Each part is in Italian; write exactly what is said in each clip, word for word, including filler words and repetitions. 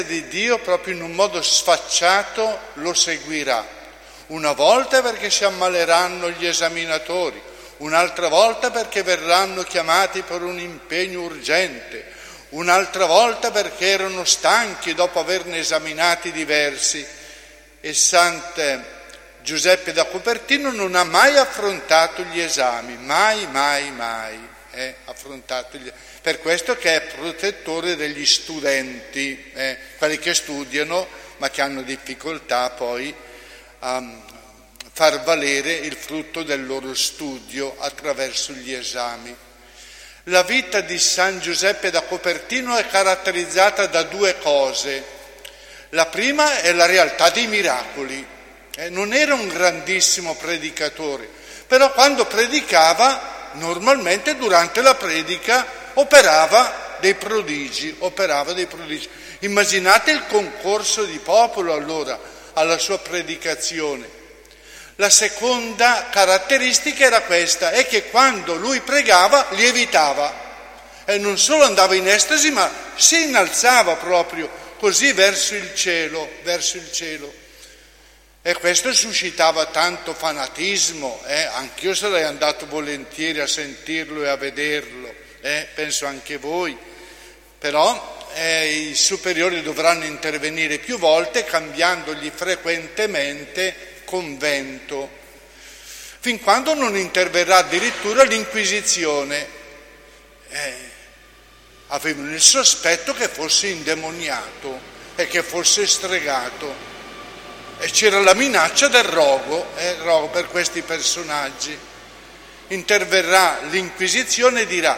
di Dio proprio in un modo sfacciato lo seguirà. Una volta perché si ammaleranno gli esaminatori, un'altra volta perché verranno chiamati per un impegno urgente, un'altra volta perché erano stanchi dopo averne esaminati diversi. E Sante Giuseppe da Cupertino non ha mai affrontato gli esami, mai, mai, mai eh, affrontato gli... Per questo che è protettore degli studenti, eh, quelli che studiano ma che hanno difficoltà poi a far valere il frutto del loro studio attraverso gli esami. La vita di San Giuseppe da Cupertino è caratterizzata da due cose. La prima è la realtà dei miracoli. Eh, non era un grandissimo predicatore, però quando predicava, normalmente durante la predica operava dei prodigi, operava dei prodigi. Immaginate il concorso di popolo allora alla sua predicazione. La seconda caratteristica era questa, è che quando lui pregava lievitava e non solo andava in estasi, ma si innalzava proprio così verso il cielo, verso il cielo. E questo suscitava tanto fanatismo, eh? Anch'io sarei andato volentieri a sentirlo e a vederlo, eh? Penso anche voi, però eh, i superiori dovranno intervenire più volte cambiandogli frequentemente convento, fin quando non interverrà addirittura l'Inquisizione. Eh, avevano il sospetto che fosse indemoniato e che fosse stregato. E c'era la minaccia del rogo, eh, rogo per questi personaggi. Interverrà l'Inquisizione e dirà,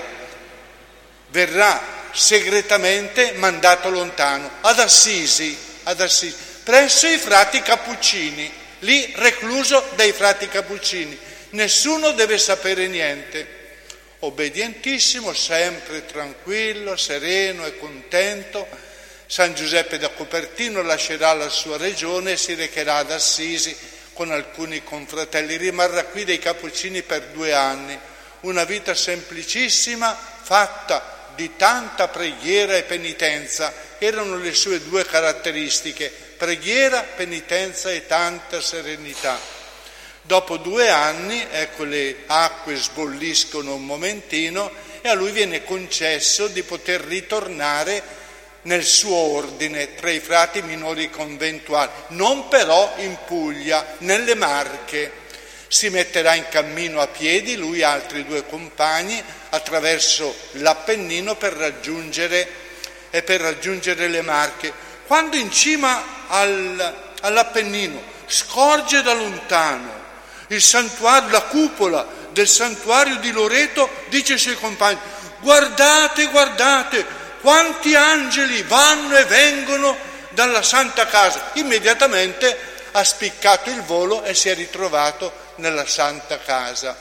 verrà segretamente mandato lontano, ad Assisi, ad Assisi, presso i frati Cappuccini, lì recluso dai frati Cappuccini. Nessuno deve sapere niente. Obbedientissimo, sempre tranquillo, sereno e contento, San Giuseppe da Cupertino lascerà la sua regione e si recherà ad Assisi con alcuni confratelli. Rimarrà qui dei Cappuccini per due anni, una vita semplicissima, fatta di tanta preghiera e penitenza. Erano le sue due caratteristiche, preghiera, penitenza e tanta serenità. Dopo due anni, ecco, le acque sbolliscono un momentino e a lui viene concesso di poter ritornare nel suo ordine tra i frati minori conventuali, non però in Puglia, nelle Marche. Si metterà in cammino a piedi, lui e altri due compagni, attraverso l'Appennino per raggiungere, e per raggiungere le Marche. Quando in cima al, all'Appennino scorge da lontano il santuario, la cupola del santuario di Loreto, dice ai suoi compagni: guardate, guardate, quanti angeli vanno e vengono dalla Santa Casa. Immediatamente ha spiccato il volo e si è ritrovato nella Santa Casa.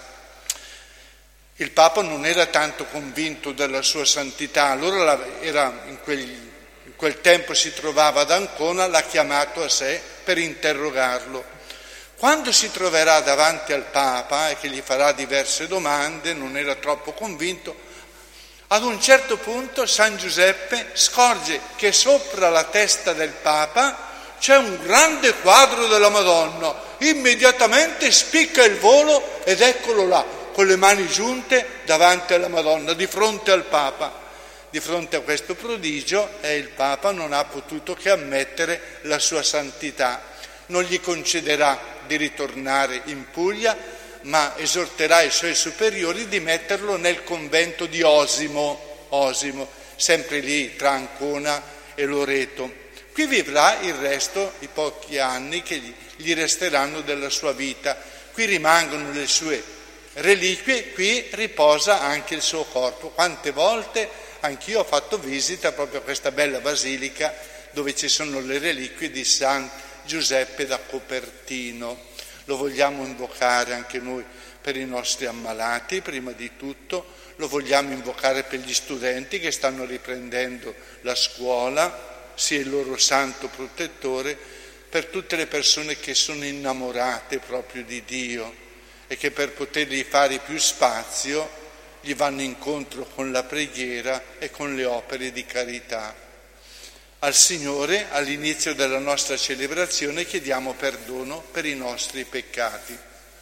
Il Papa non era tanto convinto della sua santità, allora era in, quel, in quel tempo si trovava ad Ancona, l'ha chiamato a sé per interrogarlo. Quando si troverà davanti al Papa e che gli farà diverse domande, non era troppo convinto. Ad un certo punto San Giuseppe scorge che sopra la testa del Papa c'è un grande quadro della Madonna, immediatamente spicca il volo ed eccolo là, con le mani giunte davanti alla Madonna, di fronte al Papa. Di fronte a questo prodigio eh, il Papa non ha potuto che ammettere la sua santità. Non gli concederà di ritornare in Puglia, ma esorterà i suoi superiori di metterlo nel convento di Osimo, Osimo, sempre lì tra Ancona e Loreto. Qui vivrà il resto, i pochi anni che gli, gli resteranno della sua vita. Qui rimangono le sue reliquie, qui riposa anche il suo corpo. Quante volte anch'io ho fatto visita proprio a questa bella basilica dove ci sono le reliquie di San Giuseppe da Cupertino. Lo vogliamo invocare anche noi per i nostri ammalati, prima di tutto, lo vogliamo invocare per gli studenti che stanno riprendendo la scuola, sia il loro santo protettore, per tutte le persone che sono innamorate proprio di Dio e che per potergli fare più spazio gli vanno incontro con la preghiera e con le opere di carità. Al Signore, all'inizio della nostra celebrazione, chiediamo perdono per i nostri peccati.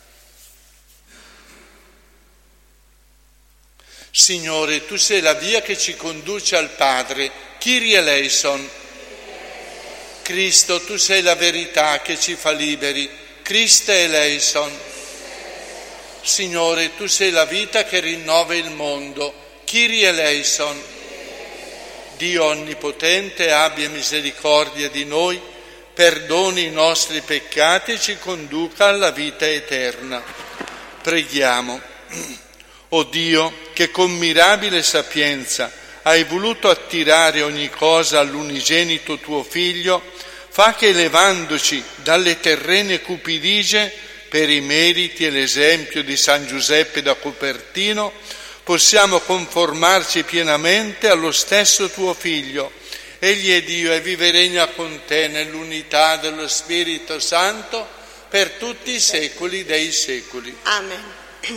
Signore, Tu sei la via che ci conduce al Padre. Kyrie eleison. Cristo, Tu sei la verità che ci fa liberi. Christe eleison. Signore, Tu sei la vita che rinnova il mondo. Kyrie eleison. Dio onnipotente, abbia misericordia di noi, perdoni i nostri peccati e ci conduca alla vita eterna. Preghiamo. O Dio, che con mirabile sapienza hai voluto attirare ogni cosa all'unigenito Tuo Figlio, fa che elevandoci dalle terrene cupidigie per i meriti e l'esempio di San Giuseppe da Cupertino, possiamo conformarci pienamente allo stesso Tuo Figlio. Egli è Dio e vive e regna con Te nell'unità dello Spirito Santo per tutti i secoli dei secoli. Amen.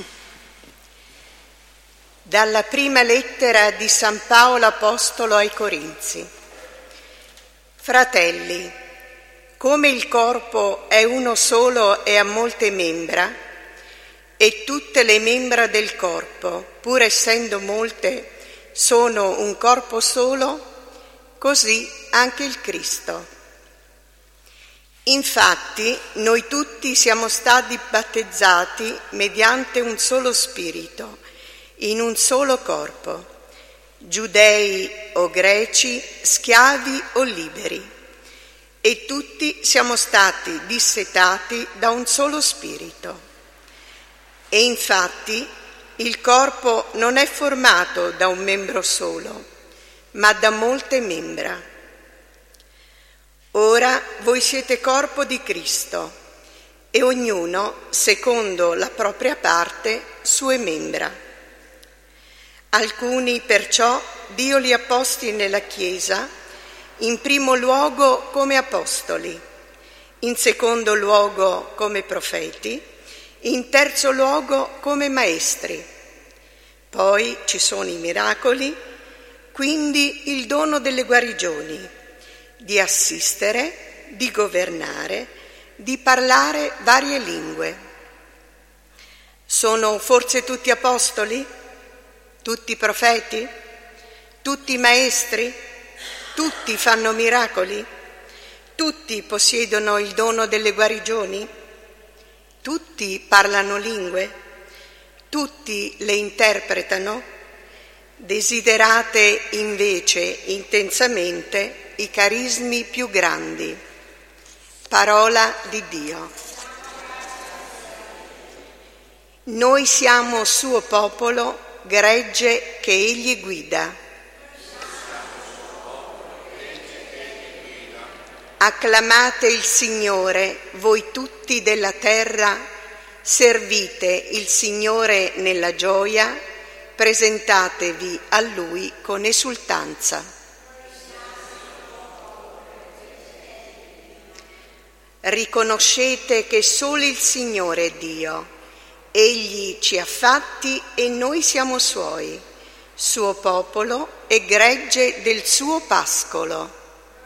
Dalla prima lettera di San Paolo Apostolo ai Corinzi. Fratelli, come il corpo è uno solo e ha molte membra, e tutte le membra del corpo, pur essendo molte, sono un corpo solo, così anche il Cristo. Infatti, noi tutti siamo stati battezzati mediante un solo Spirito, in un solo corpo, giudei o greci, schiavi o liberi, e tutti siamo stati dissetati da un solo Spirito. E infatti il corpo non è formato da un membro solo, ma da molte membra. Ora voi siete corpo di Cristo, e ognuno, secondo la propria parte, sue membra. Alcuni perciò Dio li ha posti nella Chiesa, in primo luogo come apostoli, in secondo luogo come profeti, in terzo luogo come maestri. Poi ci sono i miracoli, quindi il dono delle guarigioni, di assistere, di governare, di parlare varie lingue. Sono forse tutti apostoli? Tutti profeti? Tutti maestri? Tutti fanno miracoli? Tutti possiedono il dono delle guarigioni? Tutti parlano lingue? Tutti le interpretano? Desiderate invece intensamente i carismi più grandi. Parola di Dio. Noi siamo suo popolo, gregge che Egli guida. Acclamate il Signore, voi tutti della terra, servite il Signore nella gioia, presentatevi a Lui con esultanza. Riconoscete che solo il Signore è Dio. Egli ci ha fatti e noi siamo Suoi, suo popolo e gregge del suo pascolo.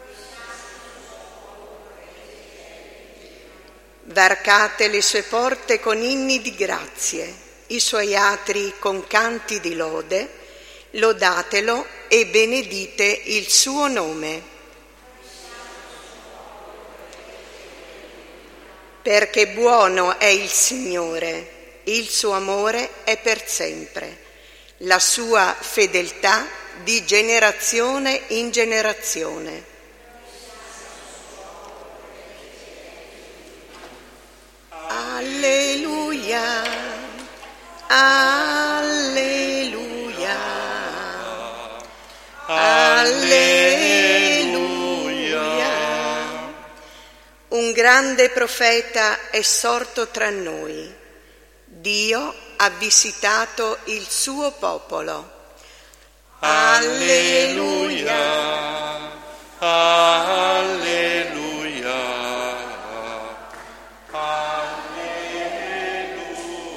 Varcate le sue porte con inni di grazie, i suoi atri con canti di lode, lodatelo e benedite il suo nome. Perché buono è il Signore, il suo amore è per sempre, la sua fedeltà di generazione in generazione. Alleluia, alleluia, alleluia. Un grande profeta è sorto tra noi. Dio ha visitato il suo popolo. Alleluia, alleluia,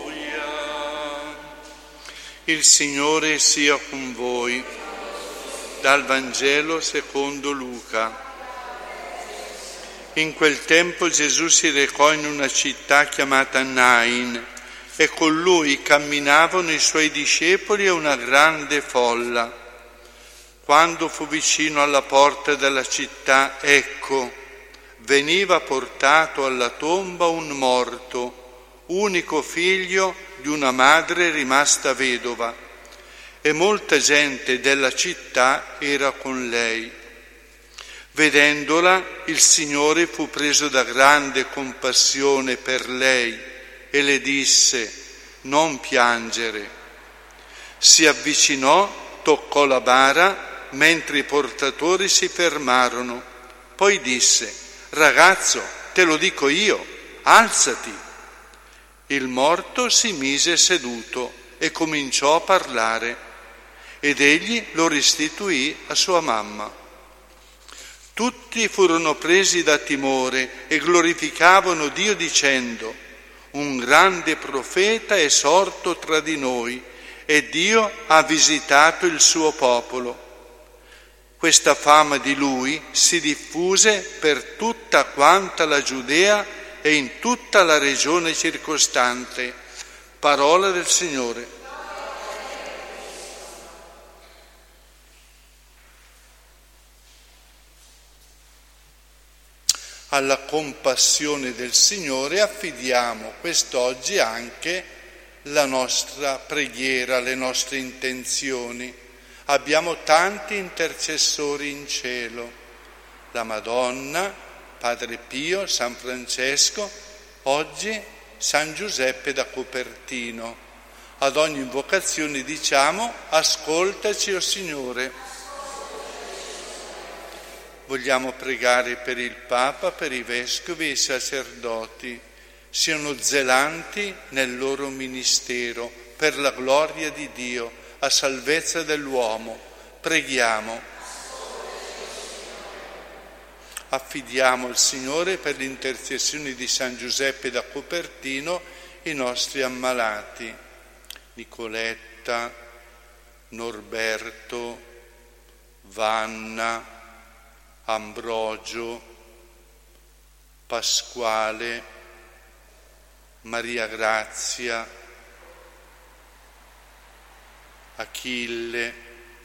alleluia. Il Signore sia con voi. Dal Vangelo secondo Luca. In quel tempo Gesù si recò in una città chiamata Nain e con lui camminavano i suoi discepoli e una grande folla. Quando fu vicino alla porta della città, ecco, veniva portato alla tomba un morto, unico figlio di una madre rimasta vedova, e molta gente della città era con lei. Vedendola, il Signore fu preso da grande compassione per lei e le disse: non piangere. Si avvicinò, toccò la bara, mentre i portatori si fermarono. Poi disse: ragazzo, te lo dico io, alzati. Il morto si mise seduto e cominciò a parlare, ed egli lo restituì a sua mamma. Tutti furono presi da timore e glorificavano Dio dicendo: un grande profeta è sorto tra di noi e Dio ha visitato il suo popolo. Questa fama di lui si diffuse per tutta quanta la Giudea e in tutta la regione circostante. Parola del Signore. Alla compassione del Signore affidiamo quest'oggi anche la nostra preghiera, le nostre intenzioni. Abbiamo tanti intercessori in cielo, la Madonna, Padre Pio, San Francesco, oggi San Giuseppe da Cupertino. Ad ogni invocazione diciamo: ascoltaci, o Signore. Vogliamo pregare per il Papa, per i vescovi e i sacerdoti, siano zelanti nel loro ministero, per la gloria di Dio, a salvezza dell'uomo. Preghiamo. Affidiamo al Signore, per l'intercessione di San Giuseppe da Cupertino, i nostri ammalati. Nicoletta, Norberto, Vanna, Ambrogio, Pasquale, Maria Grazia, Achille,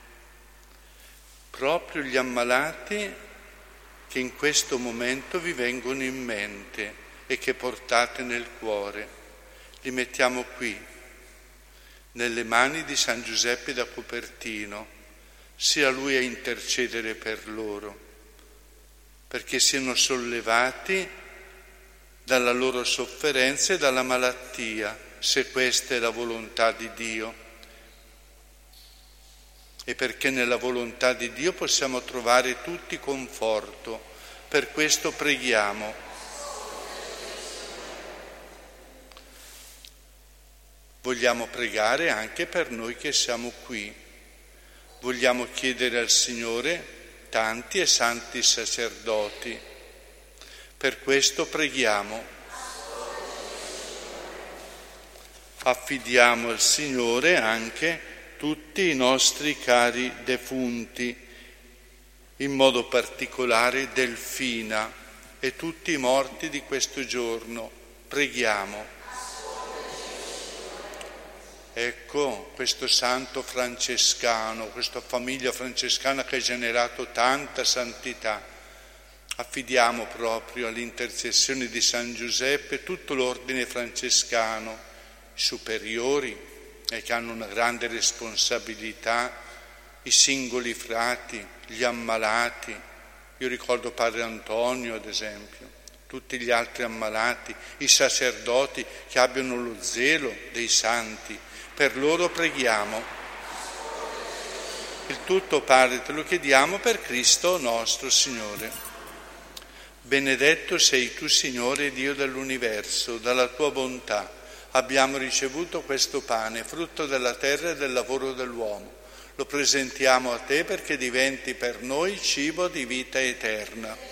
proprio gli ammalati che in questo momento vi vengono in mente e che portate nel cuore. Li mettiamo qui, nelle mani di San Giuseppe da Cupertino, sia Lui a intercedere per loro, perché siano sollevati dalla loro sofferenza e dalla malattia, se questa è la volontà di Dio. E perché nella volontà di Dio possiamo trovare tutti conforto. Per questo preghiamo. Vogliamo pregare anche per noi che siamo qui. Vogliamo chiedere al Signore tanti e santi sacerdoti. Per questo preghiamo. Affidiamo al Signore anche tutti i nostri cari defunti, in modo particolare Delfina e tutti i morti di questo giorno. Preghiamo. Ecco questo santo francescano, questa famiglia francescana che ha generato tanta santità. Affidiamo proprio all'intercessione di San Giuseppe tutto l'ordine francescano, i superiori e che hanno una grande responsabilità, i singoli frati, gli ammalati. Io ricordo Padre Antonio, ad esempio, tutti gli altri ammalati, i sacerdoti che abbiano lo zelo dei santi. Per loro preghiamo. Il tutto, Padre, te lo chiediamo per Cristo nostro Signore. Benedetto sei tu, Signore, Dio dell'universo, dalla tua bontà abbiamo ricevuto questo pane, frutto della terra e del lavoro dell'uomo. Lo presentiamo a te perché diventi per noi cibo di vita eterna.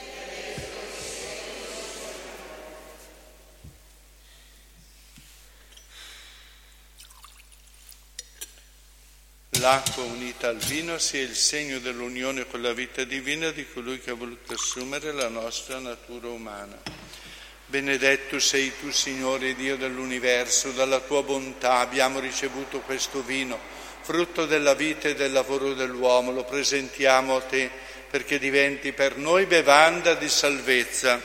l'acqua unita al vino sia il segno dell'unione con la vita divina di colui che ha voluto assumere la nostra natura umana. Benedetto sei tu, Signore Dio dell'universo, dalla tua bontà abbiamo ricevuto questo vino, frutto della vita e del lavoro dell'uomo. Lo presentiamo a te perché diventi per noi bevanda di salvezza.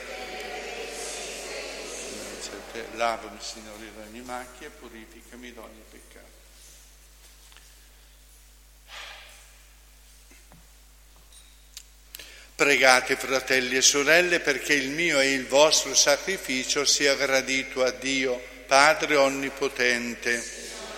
Lavami, Signore, da ogni macchia e purificami da ogni peccato. Pregate, fratelli e sorelle, perché il mio e il vostro sacrificio sia gradito a Dio, Padre Onnipotente.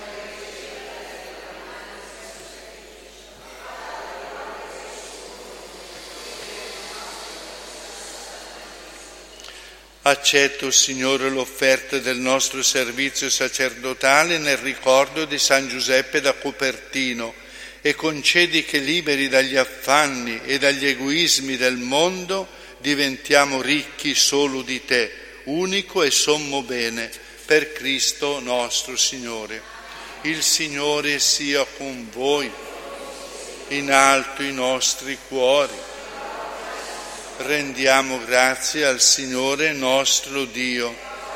Accetto, Signore, l'offerta del nostro servizio sacerdotale nel ricordo di San Giuseppe da Cupertino e concedi che, liberi dagli affanni e dagli egoismi del mondo, diventiamo ricchi solo di Te, unico e sommo bene, per Cristo nostro Signore. Il Signore sia con voi, in alto i nostri cuori. Rendiamo grazie al Signore nostro Dio.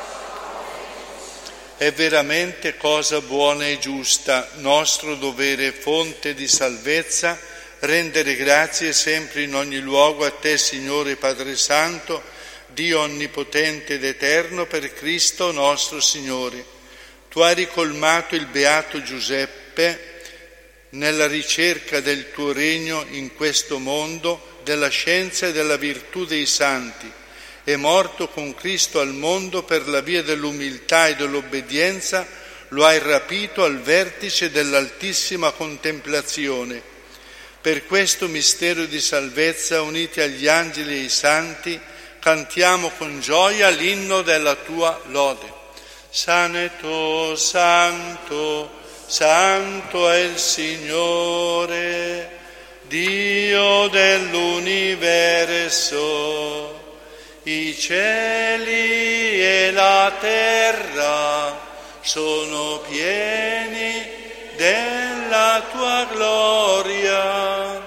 È veramente cosa buona e giusta, nostro dovere, fonte di salvezza, rendere grazie sempre in ogni luogo a Te, Signore Padre Santo, Dio onnipotente ed eterno, per Cristo nostro Signore. Tu hai ricolmato il beato Giuseppe nella ricerca del Tuo regno in questo mondo, della scienza e della virtù dei santi, è morto con Cristo al mondo per la via dell'umiltà e dell'obbedienza, lo hai rapito al vertice dell'altissima contemplazione. Per questo mistero di salvezza, uniti agli angeli e ai santi, cantiamo con gioia l'inno della Tua lode. Santo, Santo, Santo è il Signore, Dio dell'universo, i cieli e la terra sono pieni della Tua gloria.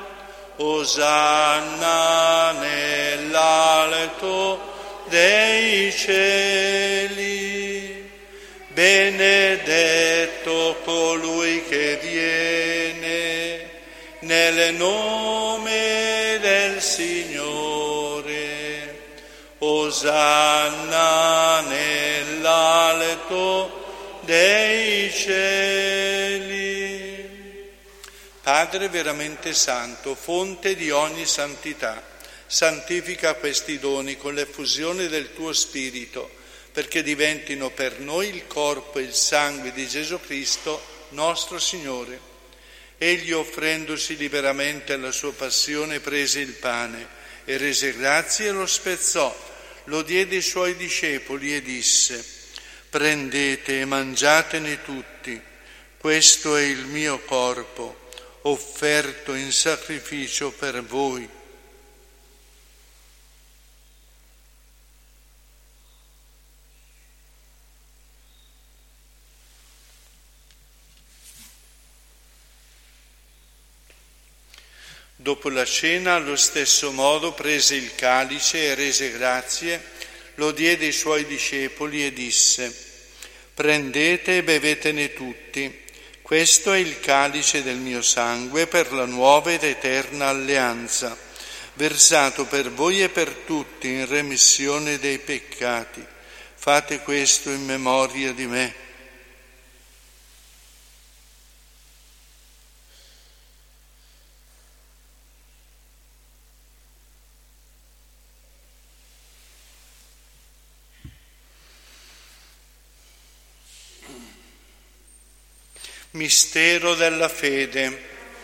Osanna nell'alto dei cieli, benedetto colui che viene nel nome del Signore. Osanna nell'alto dei cieli. Padre veramente santo, fonte di ogni santità, santifica questi doni con l'effusione del Tuo Spirito, perché diventino per noi il corpo e il sangue di Gesù Cristo, nostro Signore. Egli, offrendosi liberamente alla sua passione, prese il pane e rese grazie e lo spezzò, lo diede ai Suoi discepoli e disse: prendete e mangiatene tutti, questo è il mio corpo, offerto in sacrificio per voi. Dopo la cena, allo stesso modo, prese il calice e rese grazie, lo diede ai Suoi discepoli e disse: prendete e bevetene tutti, questo è il calice del mio sangue per la nuova ed eterna alleanza, versato per voi e per tutti in remissione dei peccati. Fate questo in memoria di me. Mistero della fede.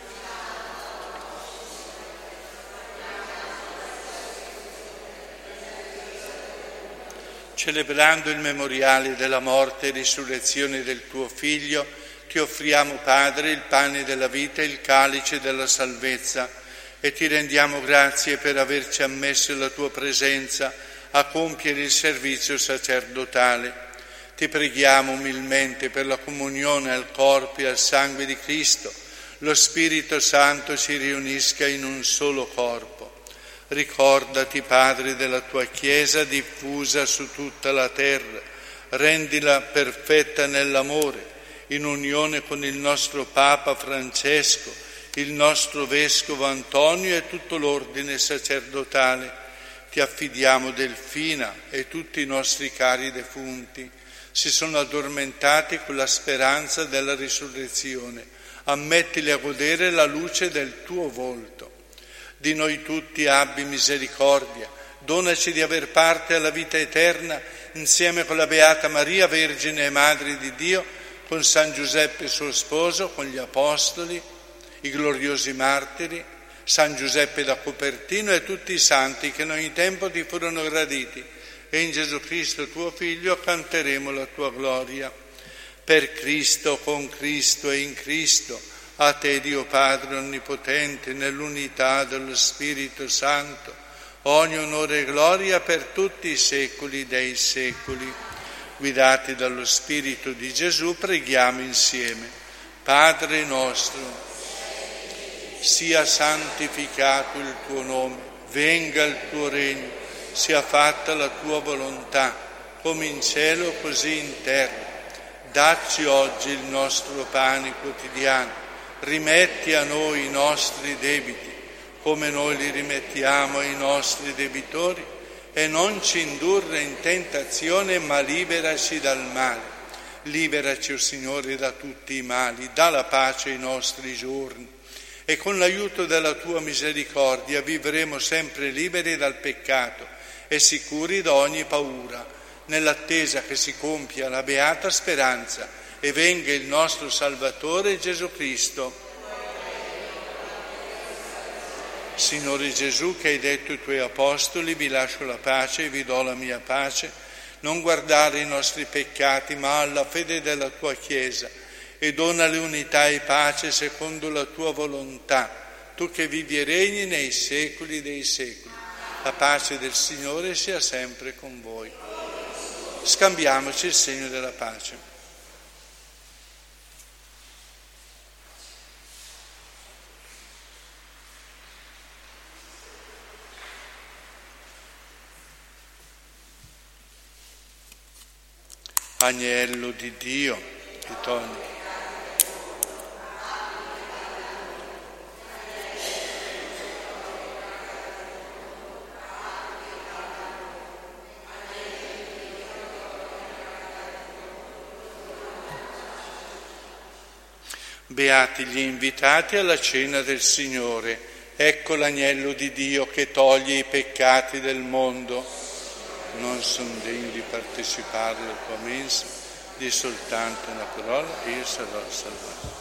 Celebrando il memoriale della morte e risurrezione del Tuo Figlio, Ti offriamo, Padre, il pane della vita e il calice della salvezza, e Ti rendiamo grazie per averci ammesso la Tua presenza a compiere il servizio sacerdotale. Ti preghiamo umilmente per la comunione al corpo e al sangue di Cristo, lo Spirito Santo ci riunisca in un solo corpo. Ricordati, Padre, della tua Chiesa diffusa su tutta la terra, rendila perfetta nell'amore, in unione con il nostro Papa Francesco, il nostro Vescovo Antonio e tutto l'ordine sacerdotale. Ti affidiamo Delfina e tutti i nostri cari defunti. Si sono addormentati con la speranza della risurrezione. Ammettili a godere la luce del tuo volto. Di noi tutti abbi misericordia. Donaci di aver parte alla vita eterna insieme con la Beata Maria, Vergine e Madre di Dio, con San Giuseppe suo sposo, con gli Apostoli, i gloriosi martiri, San Giuseppe da Cupertino e tutti i santi che in ogni tempo ti furono graditi, e in Gesù Cristo tuo Figlio canteremo la tua gloria. Per Cristo, con Cristo e in Cristo, a te Dio Padre Onnipotente, nell'unità dello Spirito Santo, ogni onore e gloria per tutti i secoli dei secoli. Guidati dallo Spirito di Gesù, preghiamo insieme. Padre nostro, sia santificato il tuo nome, venga il tuo regno, sia fatta la tua volontà, come in cielo così in terra. Dacci oggi il nostro pane quotidiano, rimetti a noi i nostri debiti, come noi li rimettiamo ai nostri debitori, e non ci indurre in tentazione, ma liberaci dal male. Liberaci, o Signore, da tutti i mali, dà la pace ai nostri giorni, e con l'aiuto della tua misericordia vivremo sempre liberi dal peccato e sicuri da ogni paura, nell'attesa che si compia la beata speranza e venga il nostro Salvatore Gesù Cristo. Signore Gesù, che hai detto ai tuoi apostoli, vi lascio la pace e vi do la mia pace, non guardare i nostri peccati ma alla fede della tua Chiesa, e donale unità e pace secondo la tua volontà, tu che vivi e regni nei secoli dei secoli. La pace del Signore sia sempre con voi. Scambiamoci il segno della pace. Agnello di Dio, che toglie. Beati gli invitati alla cena del Signore. Ecco l'agnello di Dio che toglie i peccati del mondo. Non sono degno di partecipare alla tua mensa, di soltanto una parola e io sarò salvato.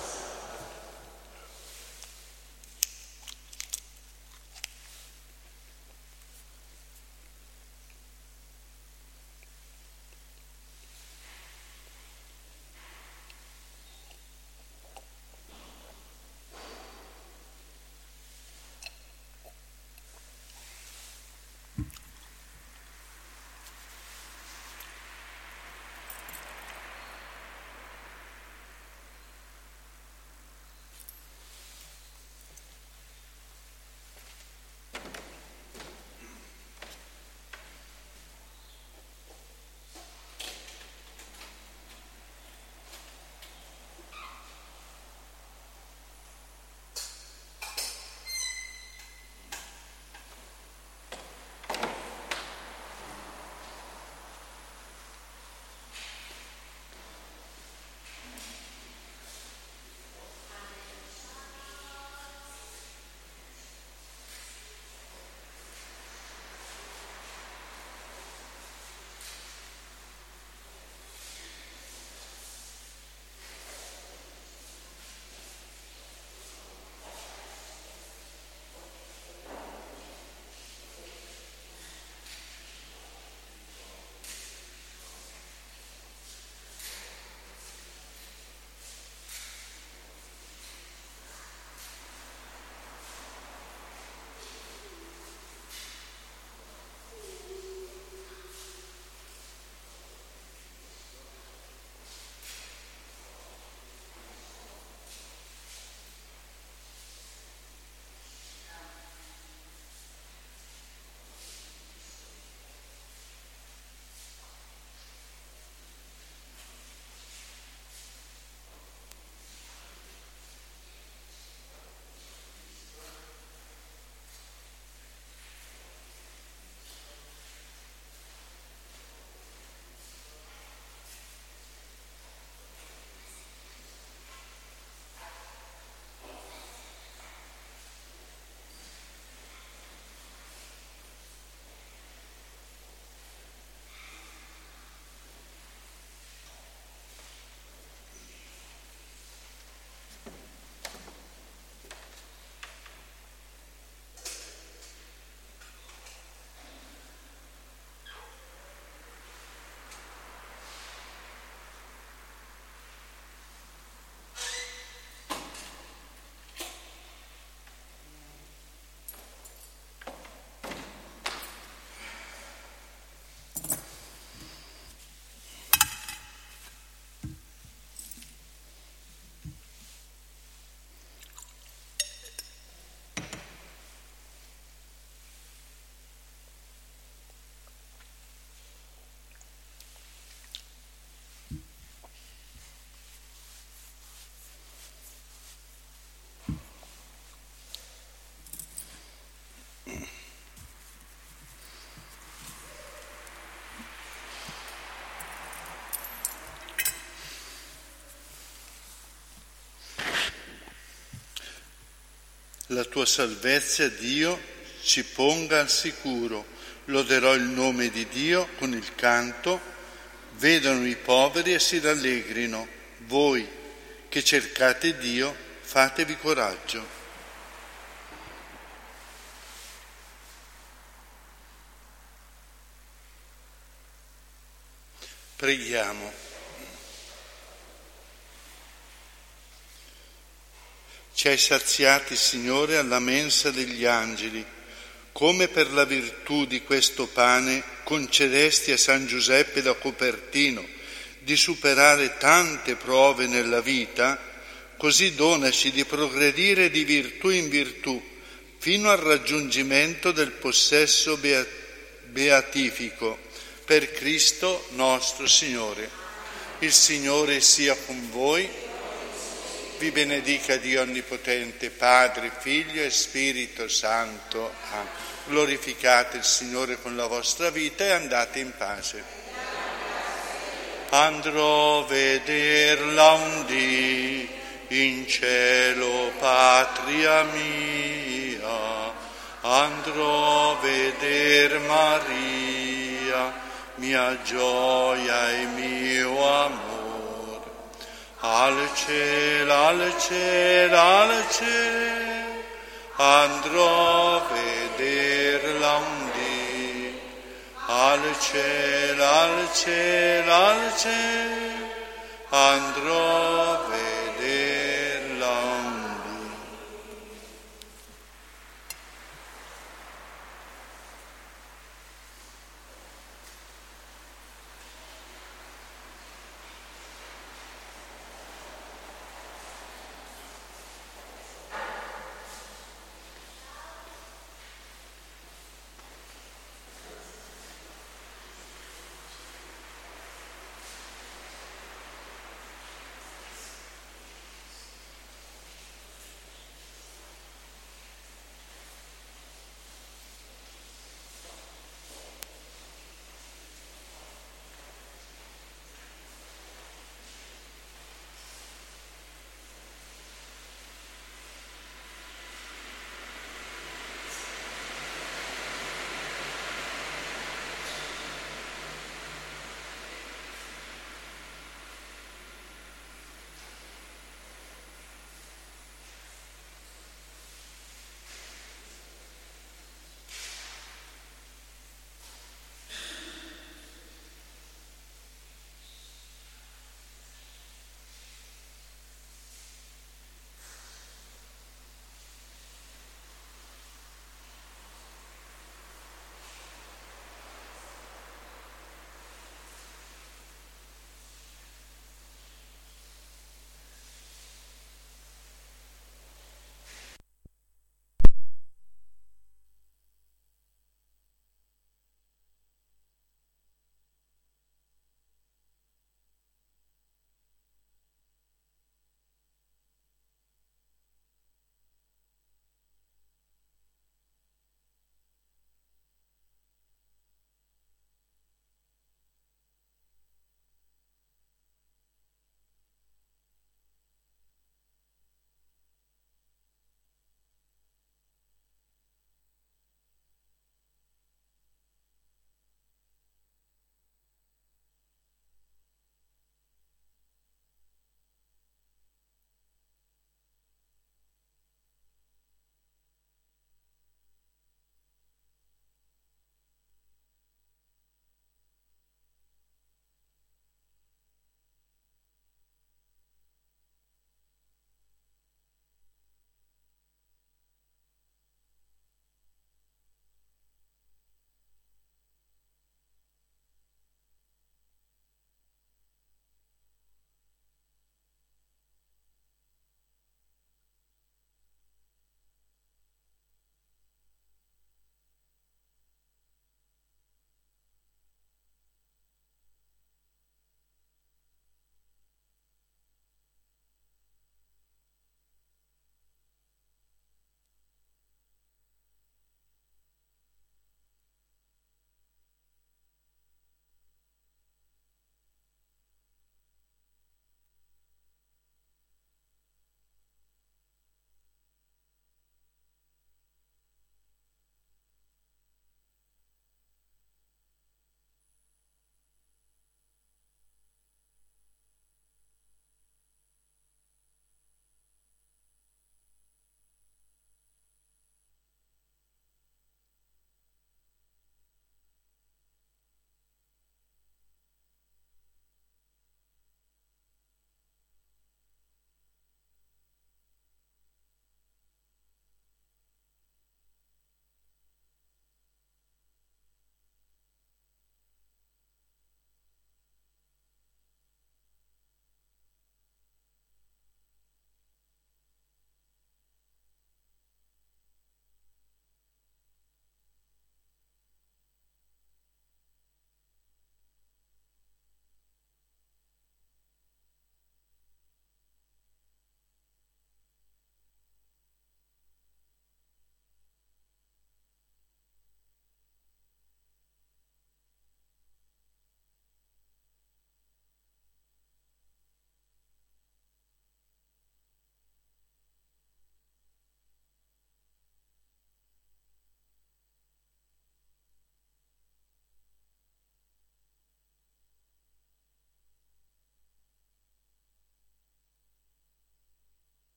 La tua salvezza, Dio, ci ponga al sicuro. Loderò il nome di Dio con il canto, vedano i poveri e si rallegrino. Voi che cercate Dio, fatevi coraggio. Preghiamo. Ci hai saziati, Signore, alla mensa degli angeli. Come per la virtù di questo pane concedesti a San Giuseppe da Copertino di superare tante prove nella vita, così donaci di progredire di virtù in virtù fino al raggiungimento del possesso beatifico. Per Cristo nostro Signore. Il Signore sia con voi. Vi benedica Dio Onnipotente, Padre, Figlio e Spirito Santo. Amen. Glorificate il Signore con la vostra vita e andate in pace. Andrò a vederla un dì in cielo, patria mia. Andrò a veder Maria, mia gioia e mio amor. Al cielo, al cielo, al cielo, andrò a vederla un dì. Al cielo, al cielo, al cielo, andrò a vederla.